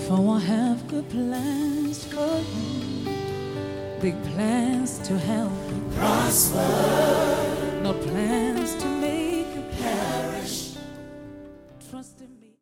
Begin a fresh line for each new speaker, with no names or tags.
For I have good plans for you, big plans to help you prosper.